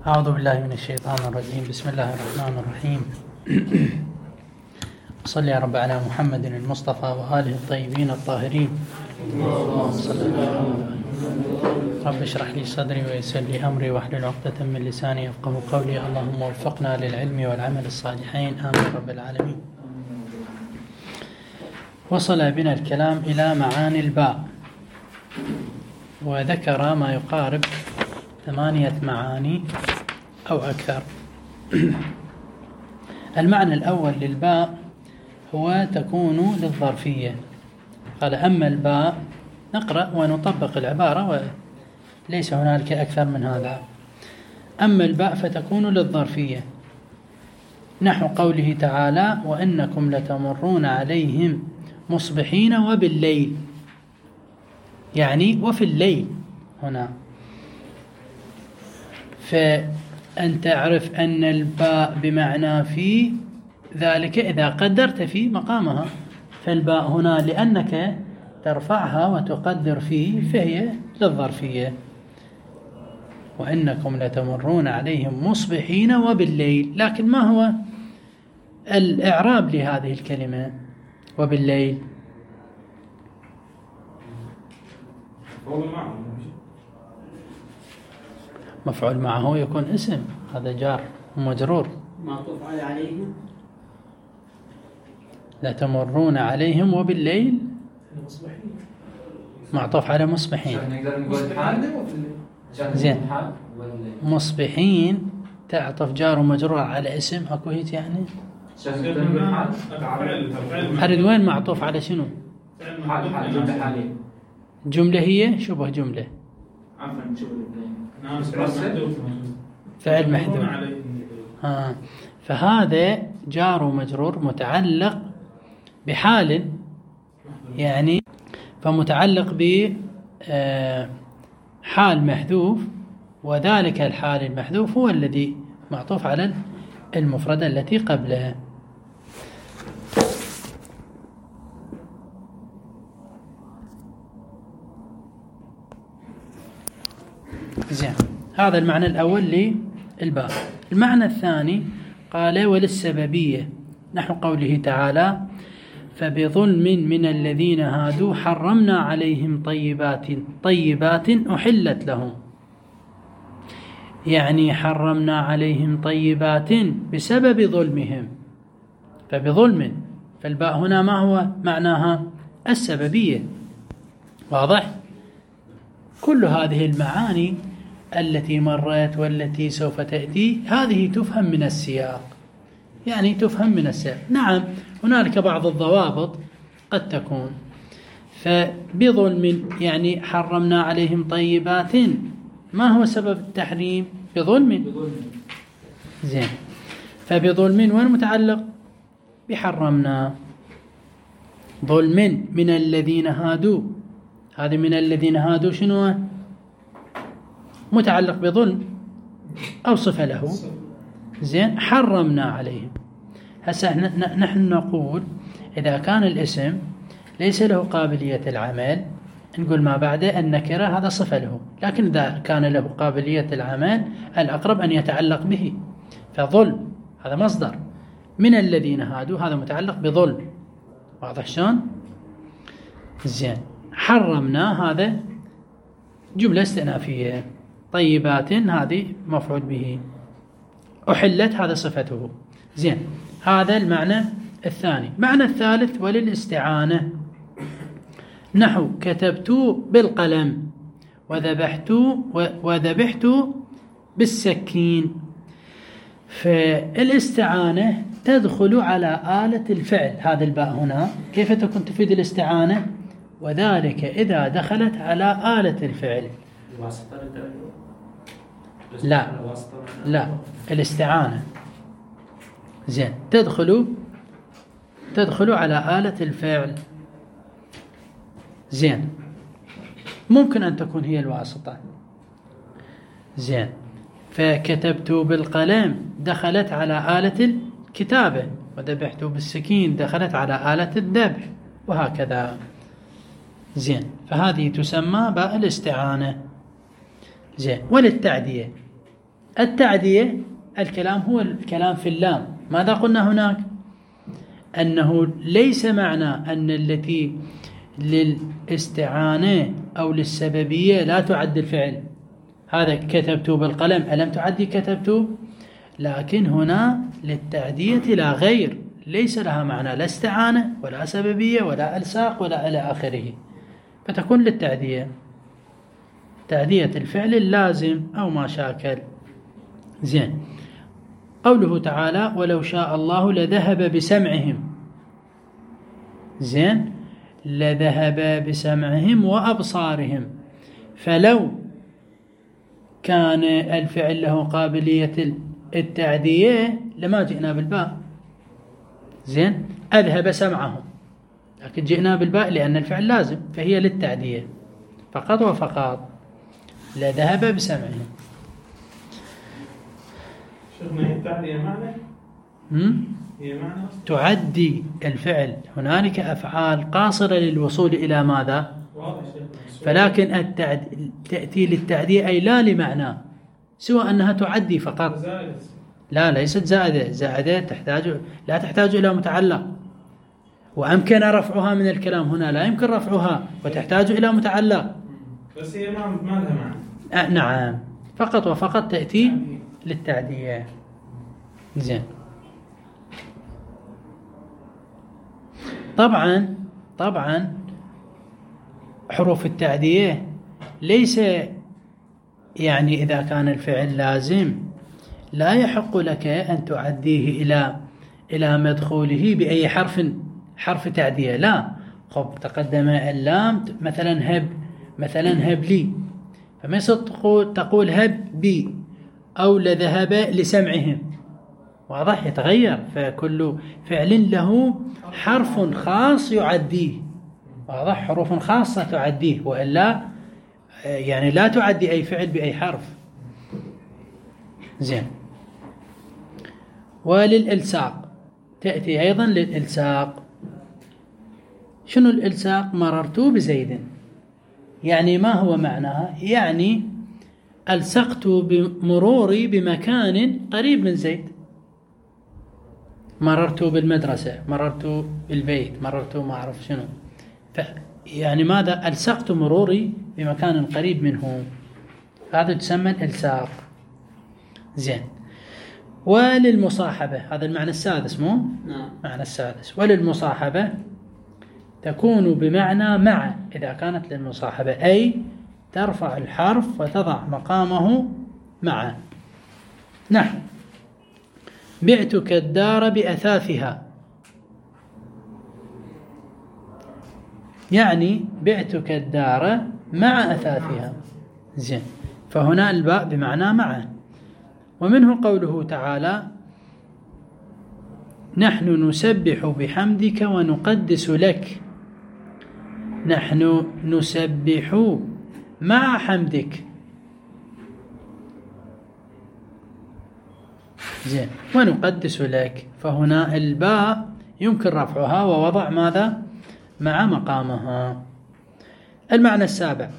أعوذ بالله من الشيطان الرجيم. بسم الله الرحمن الرحيم. صل يا رب على محمد المصطفى وآله الطيبين الطاهرين. اللهم صل على محمد. رب اشرح لي صدري ويسر لي أمري واحلل عقدة من لساني يفقهوا قولي. اللهم وفقنا للعلم والعمل الصالحين آمين رب العالمين. وصل بنا الكلام إلى معاني الباء، وذكر ما يقارب 8 معاني أو أكثر. المعنى الأول للباء هو تكون للظرفية. قال أما الباء، نقرأ ونطبق العبارة وليس هنالك أكثر من هذا. أما الباء فتكون للظرفية، نحو قوله تعالى وإنكم لتمرون عليهم مصبحين وبالليل، يعني وفي الليل هنا. فأنت تعرف أن الباء بمعنى في، ذلك إذا قدرت في مقامها. فالباء هنا لأنك ترفعها وتقدر فيه فهي للظرفية. وإنكم لتمرون عليهم مصبحين وبالليل. لكن ما هو الإعراب لهذه الكلمة وبالليل؟ مفعول معه يكون اسم، هذا جار ومجرور. معطوف على عليهم، لا تمرون عليهم وبالليل معطوف على مصبحين. نقدر نقول حال زين. مصبحين تعطف جار ومجرور على اسم، اكو هيك يعني. أرد وين معطوف على شنو؟ حال جملة حالية. جملة هي شبه جملة. عفوا شبه فعل محذوف. فهذا جار ومجرور متعلق بحال، يعني فمتعلق بحال محذوف، وذلك الحال المحذوف هو الذي معطوف على المفردة التي قبله. زين، هذا المعنى الأول للباء. المعنى الثاني قال وللسببية، نحو قوله تعالى فبظلم من الذين هادوا حرمنا عليهم طيبات أحلت لهم، يعني حرمنا عليهم طيبات بسبب ظلمهم. فبظلم، فالباء هنا ما هو معناها؟ السببية. واضح؟ كل هذه المعاني التي مرت والتي سوف تأتي هذه تفهم من السياق، يعني تفهم من السياق. نعم هنالك بعض الضوابط قد تكون. فبظلم يعني حرمنا عليهم طيبات، ما هو سبب التحريم؟ بظلم. زين، فبظلم وين متعلق؟ بحرمنا. ظلم من الذين هادوا، هذه من الذين هادوا شنو؟ متعلق بظلم أو صفة له. زين، حرمنا عليهم. هسه نحن نقول إذا كان الاسم ليس له قابلية العمل، نقول ما بعده النكرة هذا صفة له. لكن إذا كان له قابلية العمل الأقرب أن يتعلق به. فظلم هذا مصدر، من الذين هادوا هذا متعلق بظلم. واضح شلون؟ زين، حرمنا هذا جملة استئنافية. طيبات هذه مفعول به. أحلت هذا صفته. زين، هذا المعنى الثاني. معنى الثالث وللاستعانة، نحو كتبت بالقلم وذبحت بالسكين. فالاستعانة تدخل على آلة الفعل. هذا الباء هنا كيف تكون تفيد الاستعانة؟ وذلك إذا دخلت على آلة الفعل. لا الاستعانة زين تدخل على آلة الفعل. زين، ممكن أن تكون هي الواسطة. زين، فكتبت بالقلم دخلت على آلة الكتابة، وذبحت بالسكين دخلت على آلة الذبح، وهكذا. زين، فهذه تسمى باء الاستعانة. زين، وللتعدية التعدية الكلام هو الكلام في اللام. ماذا قلنا هناك؟ أنه ليس معنى أن التي للاستعانة أو للسببية لا تعد الفعل. هذا كتبت بالقلم، ألم تعدي كتبت؟ لكن هنا للتعدية لا غير، ليس لها معنى لا استعانة ولا سببية ولا ألصاق ولا إلى آخره، فتكون للتعدية، تعدية الفعل اللازم أو ما شاكل. زين. قوله تعالى ولو شاء الله لذهب بسمعهم. زين، لذهب بسمعهم وأبصارهم، فلو كان الفعل له قابلية التعدية لما جئنا بالباء. زين، أذهب سمعهم، لكن جئنا بالباء لأن الفعل لازم، فهي للتعدية فقط وفقط. لذهب بسمعهم. شوفنا هي التعدية معنى؟ هي معنى تعدي الفعل. هنالك أفعال قاصرة للوصول إلى ماذا؟ فلكن تأتي للتعدية أي لا لمعنى سوى أنها تعدي فقط. لا، ليست زائدة. زائدة لا تحتاج إلى متعلق، وأمكن رفعها من الكلام، هنا لا يمكن رفعها وتحتاج إلى متعلق. بس هي ما لها معنى. نعم، فقط وفقط تأتي للتعدية. زين. طبعا حروف التعدية ليس يعني إذا كان الفعل لازم لا يحق لك أن تعديه إلى مدخوله بأي حرف تعدية. لا، خب تقدم اللام مثلا هب لي، فما تقول هب بي أو لذهب لسمعهم. واضح؟ يتغير، فكل فعل له حرف خاص يعديه. واضح؟ حروف خاصة تعديه، وإلا يعني لا تعدي أي فعل بأي حرف. زين. وللإلصاق تأتي أيضا للإلصاق. شنو الإلصاق؟ مررت بزيد، يعني ما هو معناها؟ يعني ألصقت بمروري بمكان قريب من زيد. مررت بالمدرسة، مررت بالبيت، مررت ما أعرف شنو، يعني ماذا؟ ألصقت مروري بمكان قريب منه، هذا تسمى الإلصاق. زين. وللمصاحبة، هذا المعنى السادس، مو؟ نعم. معنى السادس. وللمصاحبة تكون بمعنى مع إذا كانت للمصاحبة، أي ترفع الحرف وتضع مقامه مع. نحو بعتك الدار بأثاثها، يعني بعتك الدار مع أثاثها. زين، فهنا الباء بمعنى مع. ومنه قوله تعالى نحن نسبح بحمدك ونقدس لك. نحن نسبح مع حمدك. زين، ونقدس لك، فهنا الباء يمكن رفعها ووضع ماذا؟ مع مقامها. المعنى السابع،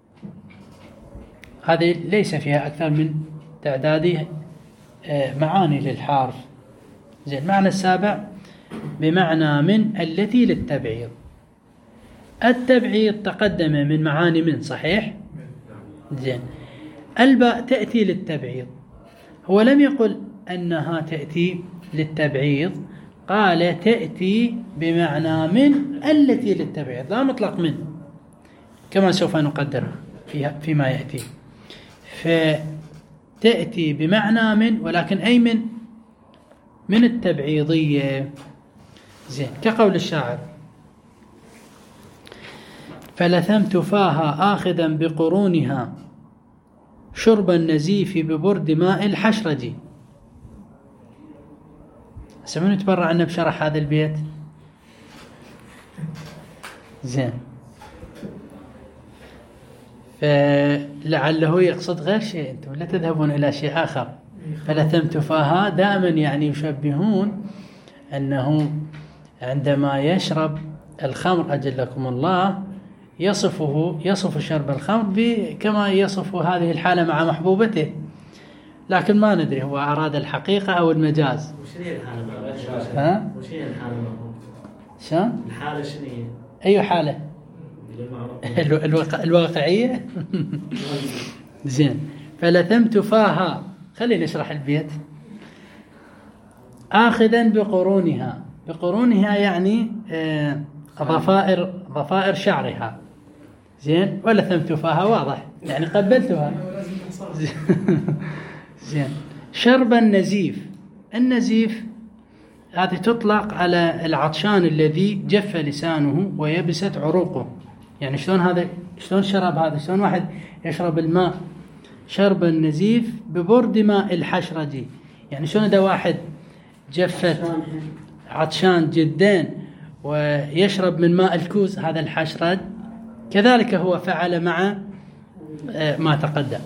هذه ليس فيها أكثر من تعداد معاني للحرف. زين. المعنى السابع بمعنى من التي للتبعيض. التبعيض تقدم من معاني من، صحيح؟ زين. الباء تأتي للتبعيض، هو لم يقل أنها تأتي للتبعيض، قال تأتي بمعنى من التي للتبعيض، لا مطلق من، كما سوف نقدرها فيما يأتي. فتأتي بمعنى من، ولكن أي من التبعيضية. زين، كقول الشاعر فلثمت فاها آخذا بقرونها شرب النزيف ببرد ماء الحشرج. سمعوا نتبرع عنا بشرح هذا البيت. زين، فلعله يقصد غير شيء، أنتم لا تذهبون إلى شيء آخر. فلثمت فاها دائما يعني يشبهون أنه عندما يشرب الخمر أجلكم الله يصف شرب الخمر كما يصف هذه الحالة مع محبوبته، لكن ما ندري هو أراد الحقيقة أو المجاز. وش هي الحالة؟ ها؟ وش هي الحالة؟ شلون؟ الحالة شنو هي؟ أي حالة؟ الواقعية. زين. فلثمت فاها، خلينا نشرح البيت. آخذا بقرونها، بقرونها يعني ضفائر شعرها. زين. ولثمت فاها واضح يعني قبلتها. زين. شرب النزيف، النزيف هذه تطلق على العطشان الذي جف لسانه ويبست عروقه. يعني شلون هذا، شلون شرب هذا، شلون واحد يشرب الماء. شرب النزيف ببرد ماء الحشرجي، يعني شلون إذا واحد جفت عطشان جدا ويشرب من ماء الكوز هذا الحشرج، كذلك هو فعل مع ما تقدم.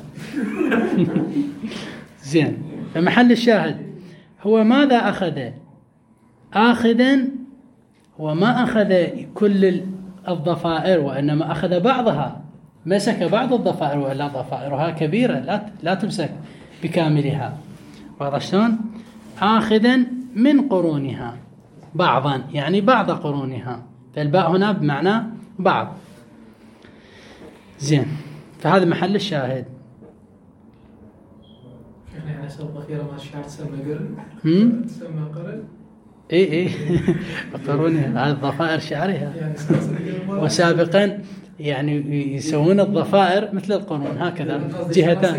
زين. فمحل الشاهد هو ماذا أخذ؟ آخذا هو ما أخذ كل الضفائر وإنما أخذ بعضها، مسك بعض الضفائر، وإلا ضفائرها كبيرة لا تمسك بكاملها. واضح شلون؟ آخذا من قرونها بعضا، يعني بعض قرونها، فالباء هنا بمعنى بعض. زين. فهذا محل الشاهد. يعني على سبب الأخيرة ما الشعر تسمى قرن؟ تسمى قرن؟ إيه قرونها، هذه الضفائر شعرها. وسابقا يعني يسوون الضفائر مثل القرون هكذا جهتان.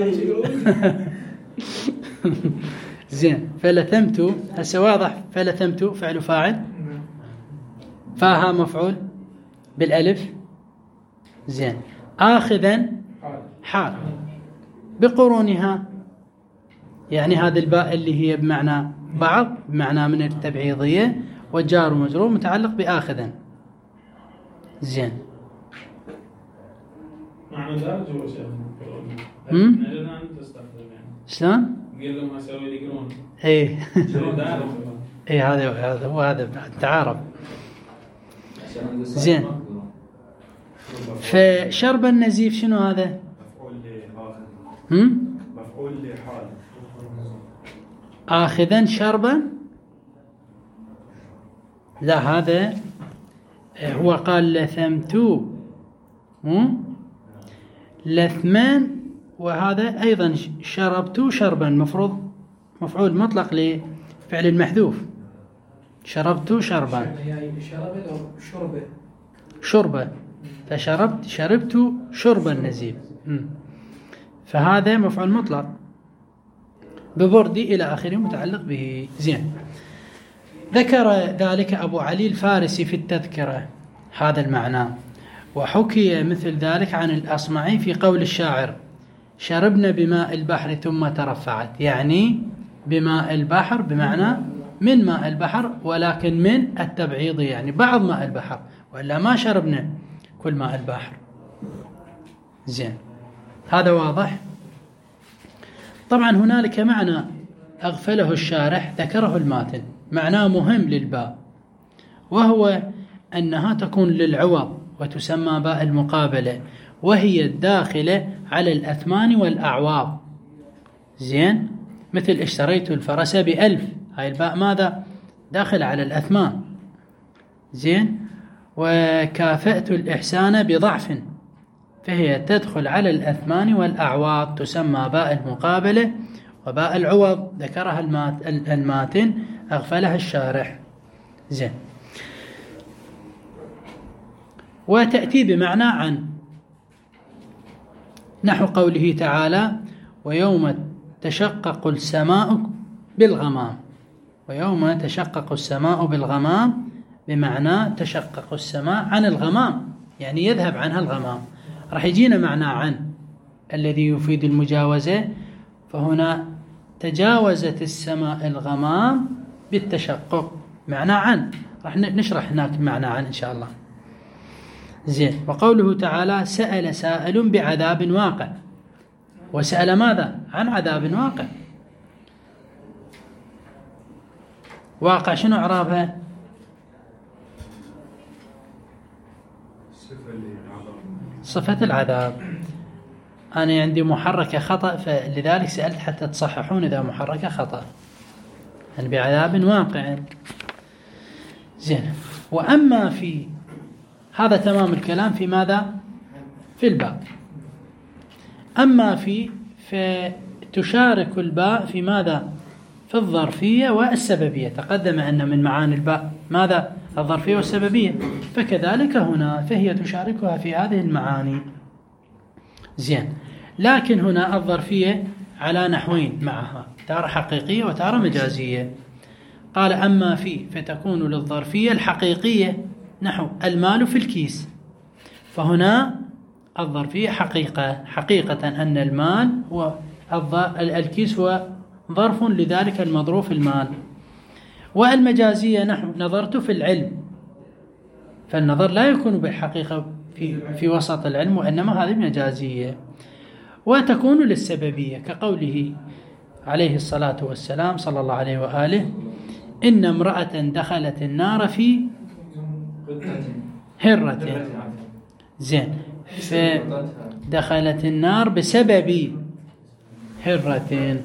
زين. فلثمت، هسه واضح. فلثمت فعل فاعل، فاها مفعول بالالف. زين. آخذا حال بقرونها، يعني هذه الباء اللي هي بمعنى بعض، بمعنى من التبعيضية، والجار ومجرور متعلق بآخذا. زين. معنى دارج هو شيء. شلون؟ قال لهم اسوي لي قرون. ايه. ايه هذا تعارف. زين. فشرب النزيف شنو هذا؟ مفعول لحال. آخذا شربا، لا هذا هو قال لثمت لثمان، وهذا أيضا شربت شربا، مفروض مفعول مطلق لفعل المحذوف. شربت شربا، شربة، شربت شرب النزيف، فهذا مفعول مطلق ببردي إلى آخره متعلق به. زين. ذكر ذلك أبو علي الفارسي في التذكرة هذا المعنى، وحكي مثل ذلك عن الأصمعي في قول الشاعر: شربنا بماء البحر ثم ترفعت، يعني بماء البحر بمعنى من ماء البحر، ولكن من التبعيض، يعني بعض ماء البحر، وإلا ما شربنا كل ماء البحر. زين. هذا واضح. طبعا هنالك معنى أغفله الشارح ذكره الماتن، معناه مهم للباء، وهو أنها تكون للعوض وتسمى باء المقابلة، وهي الداخلة على الأثمان والأعواض. زين. مثل اشتريت الفرس ب1000، هاي الباء ماذا؟ داخل على الأثمان. زين. وكافأت الإحسان بضعف، فهي تدخل على الأثمان والأعواض، تسمى باء المقابلة وباء العوض، ذكرها الماتن أغفلها الشارح. زين. وتأتي بمعنى عن، نحو قوله تعالى: ويوم تشقق السماء بالغمام. ويوم تشقق السماء بالغمام بمعنى تشقق السماء عن الغمام، يعني يذهب عنها الغمام. راح يجينا معنى عن الذي يفيد المجاوزة، فهنا تجاوزت السماء الغمام بالتشقق، معنى عن، راح نشرح هناك معنى عن إن شاء الله. زين. وقوله تعالى: سأل سائل بعذاب واقع، وسأل ماذا؟ عن عذاب واقع. واقع شنو إعرابها؟ صفة العذاب. أنا عندي محركة خطأ، فلذلك سألت حتى تصححون إذا محركة خطأ، يعني بعذاب واقع. زين. وأما في هذا تمام الكلام في ماذا؟ في الباء. أما في فتشارك الباء في ماذا؟ في الظرفية والسببية. تقدم أن من معاني الباء ماذا؟ الظرفية والسببية، فكذلك هنا فهي تشاركها في هذه المعاني. زين. لكن هنا الظرفية على نحوين معها، تارة حقيقية وتارة مجازية. قال أما في فتكون للظرفية الحقيقية نحو المال في الكيس، فهنا الظرفية حقيقة أن المال هو الكيس هو ظرف لذلك المظروف المال. والمجازية نحو نظرت في العلم، فالنظر لا يكون بالحقيقة في وسط العلم، وإنما هذه مجازية. وتكون للسببية كقوله عليه الصلاة والسلام صلى الله عليه وآله: إن امرأة دخلت النار في هرة. زين. فدخلت النار بسبب هرة،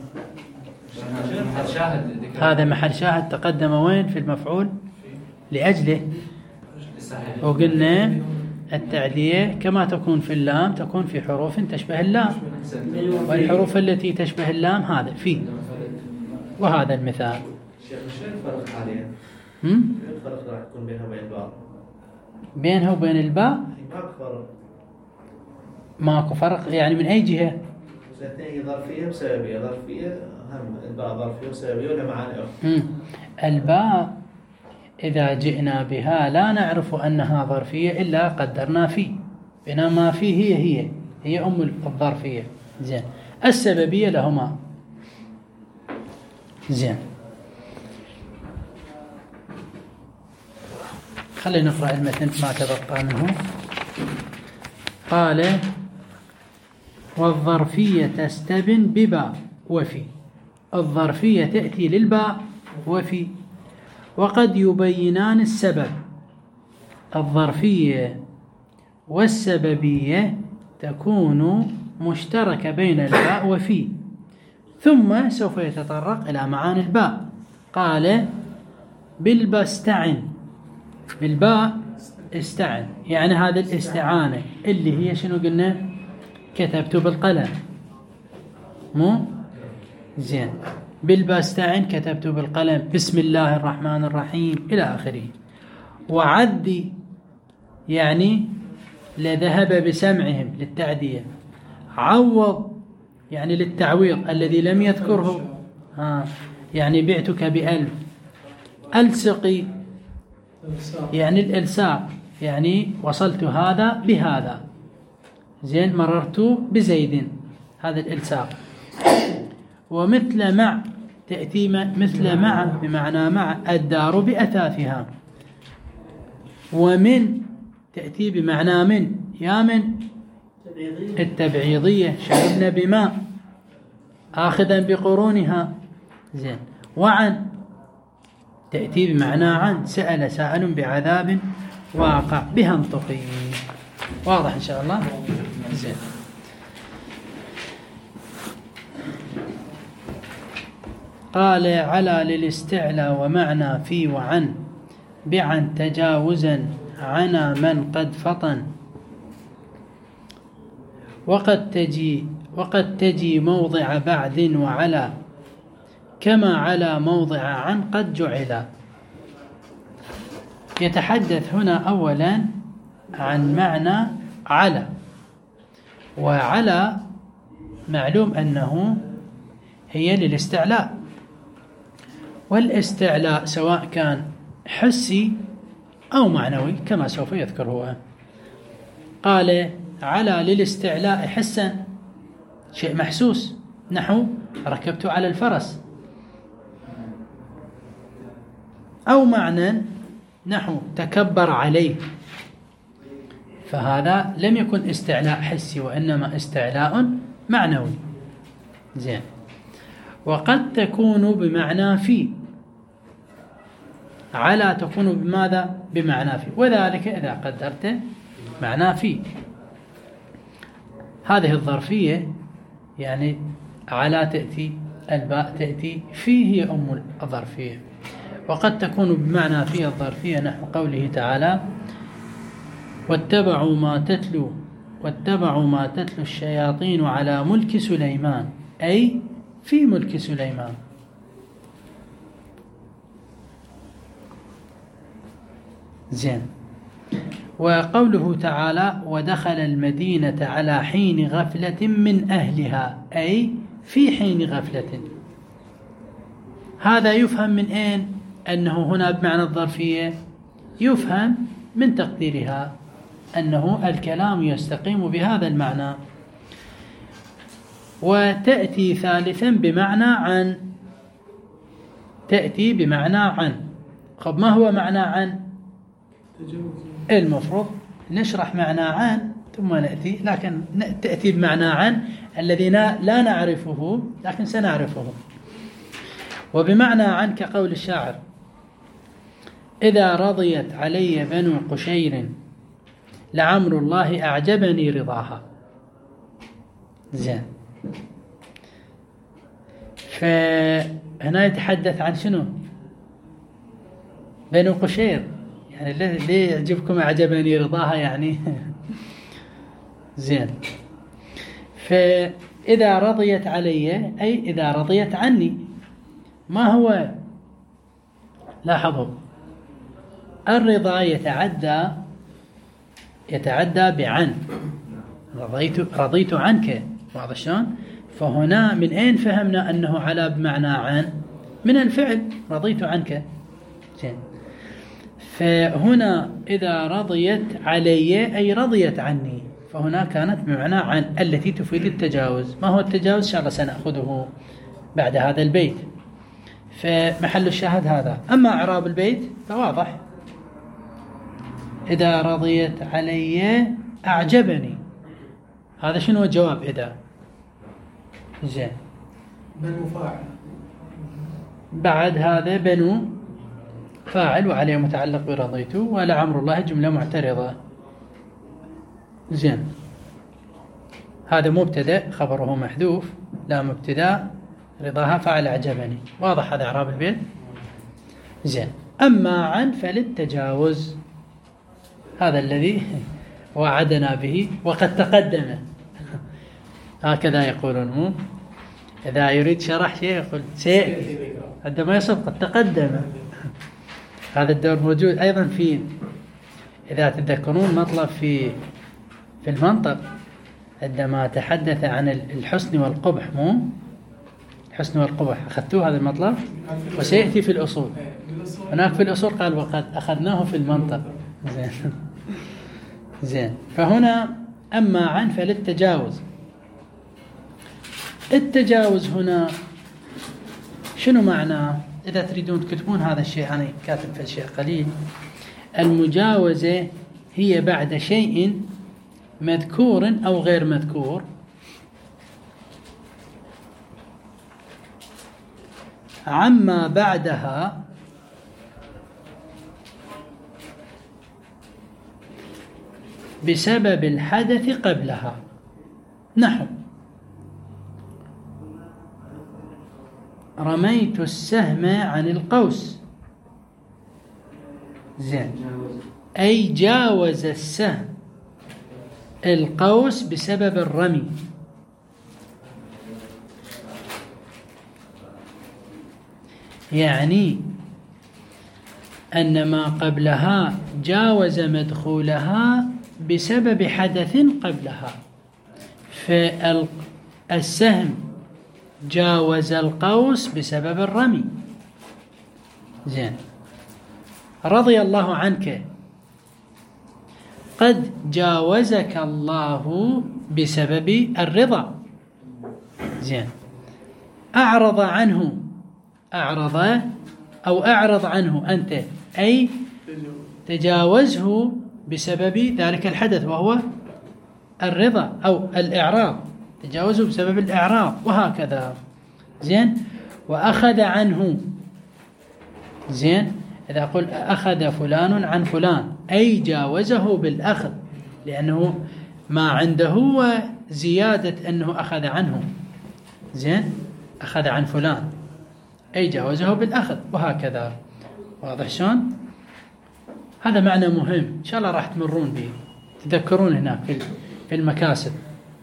هذا محل شاهد تقدم وين؟ في المفعول لأجله. وقلنا التعدية كما تكون في اللام تكون في حروف تشبه اللام، والحروف التي تشبه اللام هذا في، وهذا المثال. شيخ شو الفرق حاليا؟ شو الفرق راح يكون بينها وبين الباء؟ بينها وبين الباء ماكو فرق. ماكو فرق يعني من أي جهة؟ هي ظرفية وسببية. ظرفية هم الباء ظرفية وسببية ولا معاني أخرى؟ الباء إذا جئنا بها لا نعرف أنها ظرفية إلا قدرنا فيه، بينما فيه هي أم الظرفية. زين. السببية لهما. زين. خلينا نقرأ المتن ما تبقى منه. قال: والظرفية تستبن بباء وفي. الظرفية تأتي للباء وفي، وقد يبينان السبب. الظرفية والسببية تكون مشتركة بين الباء وفي، ثم سوف يتطرق إلى معاني الباء. قال: بالباء استعن. بالباء استعن، يعني هذا الاستعانة اللي هي شنو قلنا؟ كتبت بالقلم، مو زين. بالباء استعن كتبت بالقلم، بسم الله الرحمن الرحيم إلى آخره. وعدي يعني لذهب بسمعهم للتعدية. عوض يعني للتعويض الذي لم يذكره، يعني بعتك ب1000. ألصقي يعني الإلصاق، يعني وصلت هذا بهذا. زين. مررت بزيد، هذا الإلصاق. ومثل مع تأتي مثل مع بمعنى مع الدار بأثاثها. ومن تأتي بمعنى من، يا من التبعيضية، شربنا بماء آخذا بقرونها. زين. وعن تأتي بمعنى عن، سأل سائل بعذاب واقع بها انطقي. واضح إن شاء الله. زين. قال: على للاستعلاء ومعنى في وعن، بعن تجاوزا عنا من قد فطن. وقد تجي موضع بعد وعلى، كما على موضع عن قد جعل. يتحدث هنا أولا عن معنى على. وعلى معلوم أنه هي للاستعلاء، والاستعلاء سواء كان حسي أو معنوي كما سوف يذكر هو. قال: على للاستعلاء حسا، شيء محسوس، نحو ركبت على الفرس. أو معنى نحو تكبر عليه، فهذا لم يكن استعلاء حسي وإنما استعلاء معنوي. زين. وقد تكون بمعنى في. على تكون بماذا؟ بمعنى في، وذلك إذا قدرت معنى في. هذه الظرفية يعني على تأتي، الباء تأتي، في هي أم الظرفية. وقد تكون بمعنى في الظرفية نحو قوله تعالى واتبعوا ما تتلو الشياطين على ملك سليمان، أي في ملك سليمان. زين. وقوله تعالى ودخل المدينة على حين غفلة من أهلها، أي في حين غفلة. هذا يفهم من أين؟ أنه هنا بمعنى الظرفية، يفهم من تقديرها أنه الكلام يستقيم بهذا المعنى. وتأتي ثالثا بمعنى عن، تأتي بمعنى عن. طب ما هو معنى عن؟ المفروض نشرح معنى عن ثم نأتي، لكن تأتي بمعنى عن الذي لا نعرفه لكن سنعرفه. وبمعنى عن كقول الشاعر إذا رضيت علي بنو قشير لعمر الله أعجبني رضاها. زين. فهنا يتحدث عن شنو؟ بنو قشير، يعني ليه يعجبكم أعجبني رضاها يعني زين. فإذا رضيت علي أي إذا رضيت عني. ما هو؟ لاحظوا الرضا يتعدى بعن. رضيت عنك، واضح شلون؟ فهنا من أين فهمنا أنه على بمعنى عن؟ من الفعل رضيت عنك. زين. فهنا إذا رضيت علي أي رضيت عني، فهنا كانت بمعنى عن التي تفيد التجاوز. ما هو التجاوز؟ إن شاء الله سنأخذه بعد هذا البيت. فمحل الشاهد هذا. أما إعراب البيت فواضح، إذا رضيت علي أعجبني. هذا شنو الجواب؟ إذا. زين. بنو فاعل، بعد هذا بنو فاعل وعليه متعلق برضيت، ولعمر الله جملة معترضة. زين. هذا مبتدأ خبره محذوف، لا مبتدأ، رضاها فعل أعجبني. واضح هذا إعراب البيت؟ زين. أما عن فللتجاوز، هذا الذي وعدنا به وقد تقدم. هكذا يقولون، مو إذا يريد شرح شيء يقول سيأتي، عندما يصف قد تقدم. هذا الدور موجود أيضا في، إذا تذكرون مطلب في المنطق عندما تحدث عن الحسن والقبح، مو الحسن والقبح أخذتوه هذا المطلب؟ وسيأتي في الأصول. هناك في الأصول قال وقد أخذناه في المنطق. زين. زين. فهنا أما عن فللتجاوز. التجاوز هنا شنو معناه؟ إذا تريدون تكتبون هذا الشيء، أنا كاتب في الشيء قليل. المجاوزة هي بعد شيء مذكور أو غير مذكور عما بعدها بسبب الحدث قبلها. نحو رميت السهم عن القوس. زين. أي جاوز السهم القوس بسبب الرمي. يعني أن ما قبلها جاوز مدخولها بسبب حدث قبلها. فالسهم جاوز القوس بسبب الرمي. زين. رضي الله عنك، قد جاوزك الله بسبب الرضا. زين. أعرض عنه، أعرض أو أعرض عنه أنت، أي تجاوزه بسبب ذلك الحدث وهو الرضا أو الإعراض، تجاوزه بسبب الإعراض، وهكذا. زين. وأخذ عنه. زين. إذا أقول أخذ فلان عن فلان أي جاوزه بالأخذ، لأنه ما عنده زيادة أنه أخذ عنه، زين، أخذ عن فلان، أي جاوزه بالأخذ، وهكذا. واضح شلون؟ هذا معنى مهم إن شاء الله راح تمرون به، تذكرون هناك في المكاسب.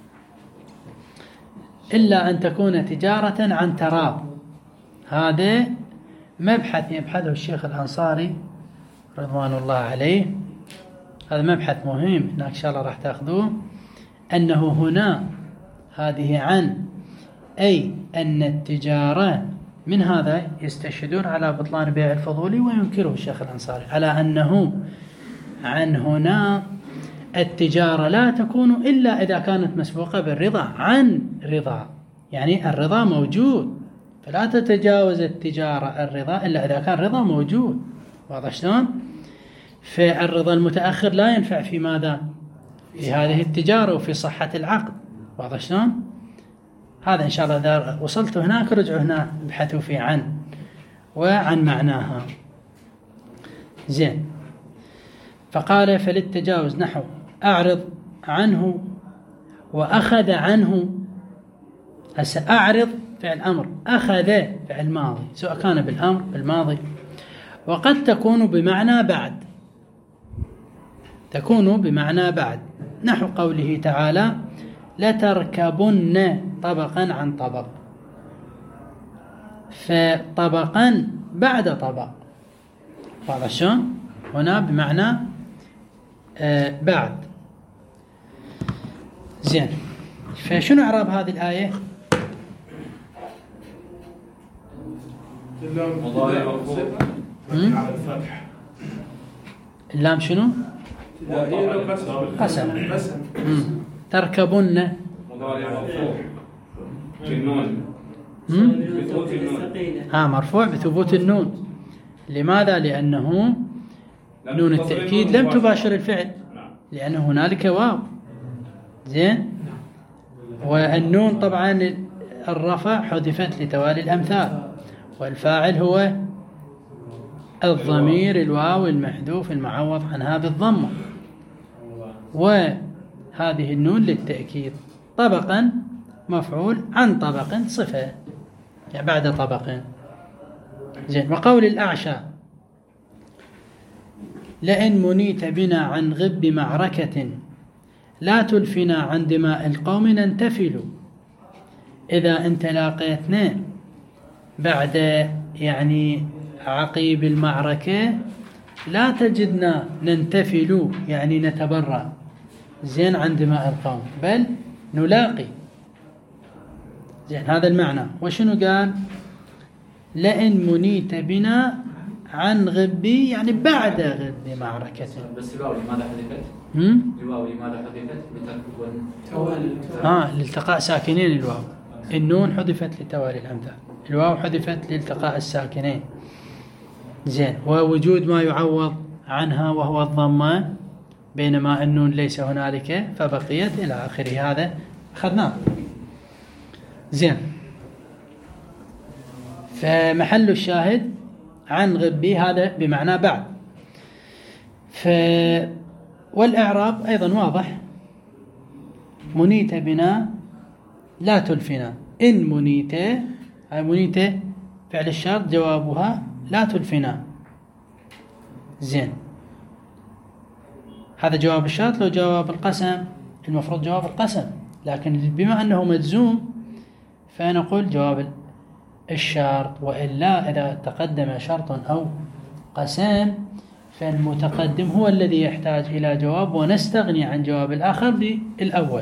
إلا أن تكون تجارة عن تراض، هذا مبحث يبحثه الشيخ الأنصاري رضوان الله عليه، هذا مبحث مهم هناك إن شاء الله راح تأخذوه. أنه هنا هذه عن، أي أن التجارة، من هذا يستشهدون على بطلان بيع الفضولي، وينكره الشيخ الأنصاري على أنه عن هنا التجارة لا تكون إلا إذا كانت مسبوقة بالرضا، عن رضا، يعني الرضا موجود، فلا تتجاوز التجارة الرضا إلا إذا كان رضا موجود. واضح شلون؟ فالرضا المتأخر لا ينفع في ماذا؟ في هذه التجارة وفي صحة العقد. واضح شلون؟ هذا إن شاء الله إذا وصلتوا هناك رجعوا هنا ابحثوا في عن وعن معناها. زين. فقال فللتجاوز نحو أعرض عنه وأخذ عنه. هسه أعرض فعل أمر، أخذ فعل ماضي، سواء كان بالأمر بالماضي، وقد تكون بمعنى بعد، تكون بمعنى بعد، نحو قوله تعالى لتركبن طبقا عن طبق، فطبقا بعد طبق. واضح شلون؟ هنا بمعنى بعد. زين. فشنو إعراب هذه الآية؟ مضارع مرفوع على الفتح. اللام شنو؟ قسم. تركبن مضارع مرفوع بالنون بثبوت النون. مرفوع بثبوت النون. لماذا؟ لأنه نون التأكيد لم تباشر الفعل، لأن هنالك واو. زين. والنون طبعا الرفع حذفت لتوالي الأمثال، والفاعل هو الضمير الواو المحذوف المعوض عنها بالضمة، وهذه النون للتأكيد. طبقا مفعول، عن طبق صفة، يعني بعد طبق. زين. وقول الأعشى لئن منيت بنا عن غب معركة لا تلفنا عن دماء القوم ننتفل. إذا أنت لاقيتنا بعد يعني عقيب المعركة لا تجدنا ننتفل، يعني نتبرأ، زين، عن دماء القوم، بل نلاقي. زين. هذا المعنى. وشنو قال؟ لئن منيت بنا عن غبي، يعني بعد غب معركة. بس الواو لماذا حذفت؟ الواو لماذا حذفت؟ لالتقاء ساكنين. الواو النون حذفت لتوالي الأمثال، الواو حذفت لالتقاء الساكنين. زين. ووجود ما يعوض عنها وهو الضمة، بينما النون ليس هنالك فبقيت إلى آخره. هذا أخذناه. زين. فمحل الشاهد عن غبي هذا بمعنى بعد. والإعراب أيضا واضح. منيت بنا لا تلفنا. إن منيت، هاي منيت فعل الشرط، جوابها لا تلفنا. زين. هذا جواب الشرط. لو جواب القسم المفروض جواب القسم، لكن بما أنه مجزوم فنقول جواب الشرط. وإلا إذا تقدم شرط أو قسم فالمتقدم هو الذي يحتاج إلى جواب، ونستغني عن جواب الآخر بالأول.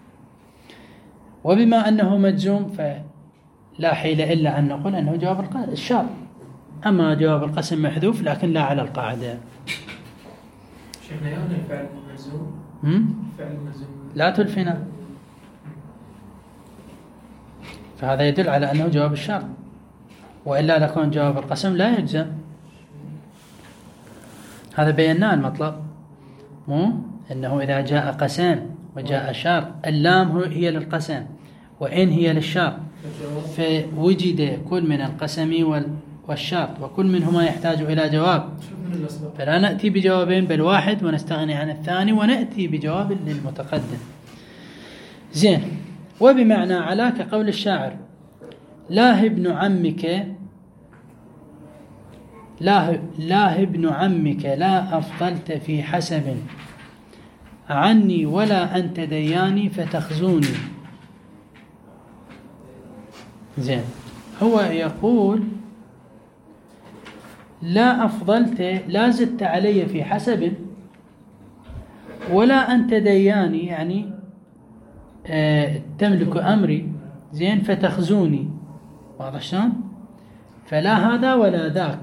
وبما أنه مجزوم فلا حيل إلا أن نقول أنه جواب الشرط. أما جواب القسم محذوف لكن لا على القاعدة. شيخنا يعني فعل مجزوم، فعل مجزوم لا تلفنا، فهذا يدل على أنه جواب الشرط، وإلا لكون جواب القسم لا يجزم. هذا بيناه المطلب، مو أنه إذا جاء قسم وجاء شرط، اللام هي للقسم وإن هي للشرط، فوجد كل من القسم والشرط وكل منهما يحتاج إلى جواب، فلا نأتي بجوابين بل واحد ونستغني عن الثاني ونأتي بجواب للمتقدم. زين. وبمعنى على كقول الشاعر: لا ابن عمك لا ابن عمك لا أفضلت في حسب عني ولا أنت دياني فتخزوني. زين. هو يقول لا أفضلت، لا زدت علي في حسب، ولا أنت دياني يعني تملك أمري، زين، فتخزوني. واضح شلون؟ فلا هذا ولا ذاك.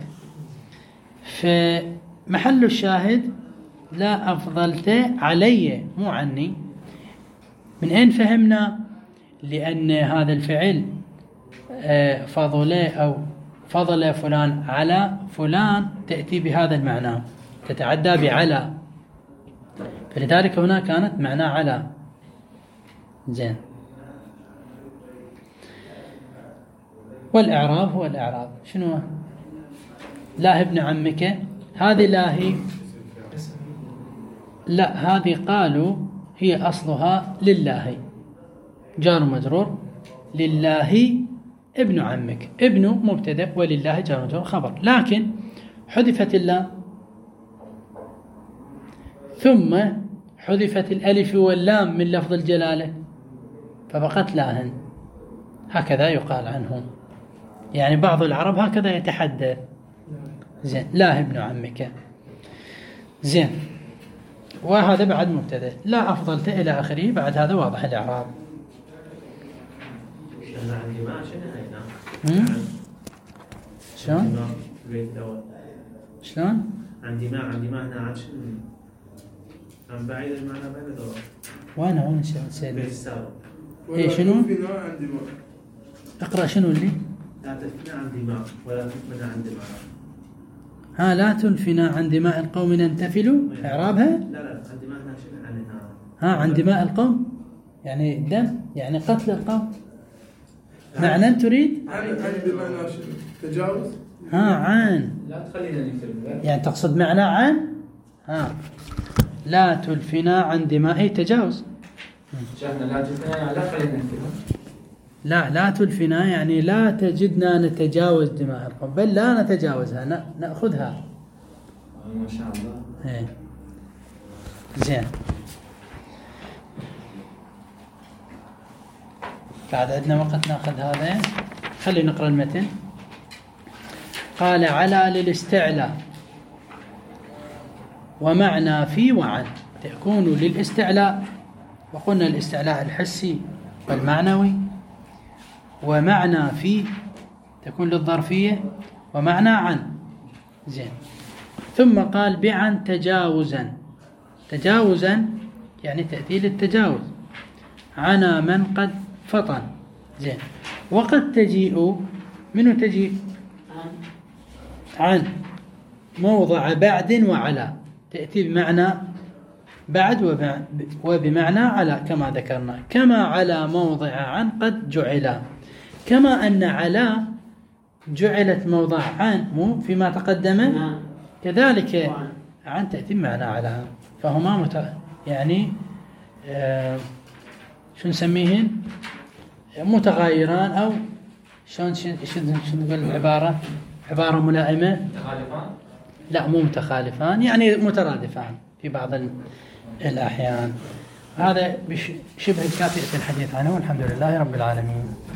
فمحل الشاهد لا أفضلت علي مو عني. من أين فهمنا؟ لأن هذا الفعل فضل فلان على فلان تأتي بهذا المعنى، تتعدى بعلى، فلذلك هنا كانت معنى على. زين. والإعراب هو الإعراب شنو؟ لا ابن عمك، هذه لا هي، لا هذه قالوا هي أصلها لله، جار مجرور، لله ابن عمك، ابن مبتدأ ولله جار مجرور خبر، لكن حذفت اللام ثم حذفت الألف واللام من لفظ الجلالة فبقت لاهن. هكذا يقال عنهم، يعني بعض العرب هكذا يتحدث. زين. لا ابن عمك. زين. وهذا بعد مبتدأ. لا أفضلت إلى آخره، بعد هذا واضح الإعراب. أنا عندي ما شنو شلون؟ شلون؟ عندي ما هنا عن شنو؟ عن بعيد المعنى بين دور. وين سيدي؟ بيت السابق. إيه شنو؟ عندي ما. اقرأ شنو اللي؟ لا تلفنا عن دماء ولا تلفنا عن دماء. لا تلفنا عن دماء القوم ننتفل. إعرابها؟ لا عن دماء هنا شنو عنها؟ عن دماء القوم يعني دم، يعني قتل القوم. معنى تريد؟ عن بمعنى شنو؟ تجاوز؟ عن. لا تخلينا نكتب. يعني تقصد معنى عن؟ لا تلفنا عن دماء تجاوز. شاهدنا لا تلفنا، لا خلينا نكتبها. لا تلفنا يعني لا تجدنا نتجاوز دماء القوم، بل لا نتجاوزها، نأخذها. ما شاء الله. إيه. زين. بعد عندنا وقت ناخذ هذا، خلينا نقرأ المتن. قال على للاستعلاء ومعنى في وعن تكون للاستعلاء، وقلنا الاستعلاء الحسي والمعنوي، ومعنى في تكون للظرفية، ومعنى عن. زين. ثم قال بعن تجاوزا يعني تأتي للتجاوز، عنا من قد فطن. زين. وقد تجيء، منه تجيء؟ عن موضع بعد وعلى، تأتي بمعنى بعد وبمعنى على كما ذكرنا، كما على موضع عن قد جعل، كما أن على جعلت موضع عن مو فيما تقدم، كذلك عن تأتي بمعنى على، فهما يعني شو نسميهن؟ متغايران، أو شلون نقول العبارة؟ عبارة ملائمة. متخالفان؟ لا مو متخالفان، يعني مترادفان في بعض الأحيان. هذا شبه كافية الحديث عنه، والحمد لله رب العالمين.